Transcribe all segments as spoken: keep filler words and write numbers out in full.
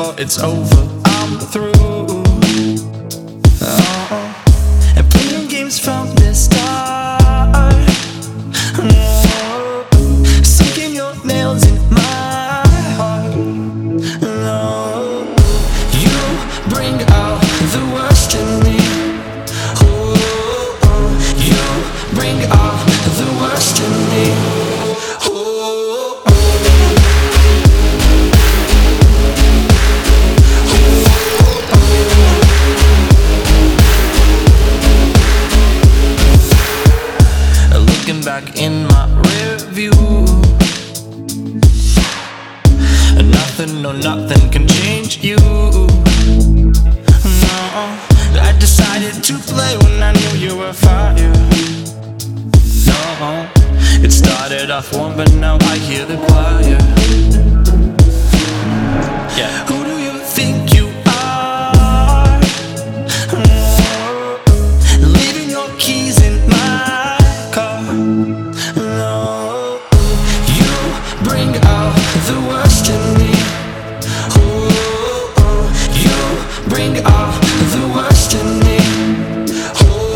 thought it's over, I'm through. Oh, and playing games from the start. Oh, sinking your nails in my heart. Oh, you bring out the worst in me. Oh, oh, you bring out the worst in me. Oh, oh. Looking back in my rear view, nothing, no nothing can change you. No, I decided to play when I knew you were fire. No, it started off warm, but now I hear the choir. Yeah. Who do you think you are? Oh, leaving your keys in my car. No, you bring out the worst in me. Oh, oh, you bring out the worst in me. Oh,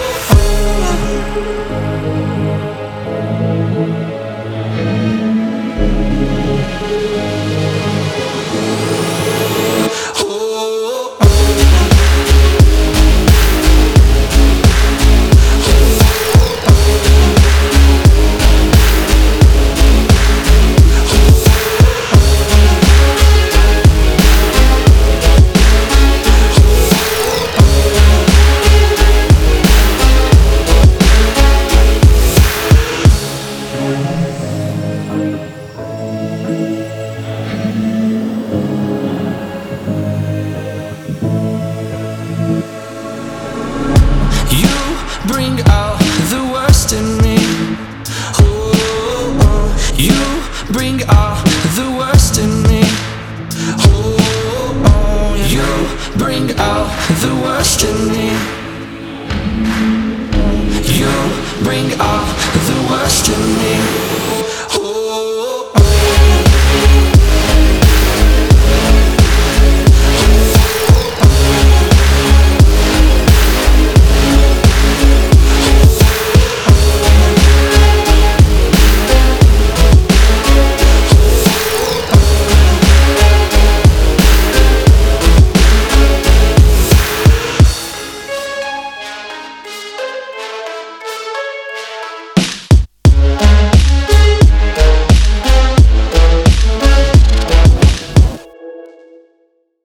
bring out the worst in me. Oh, oh, you bring out the worst in me. Oh, oh, you bring out the worst in me. You bring out the worst in me.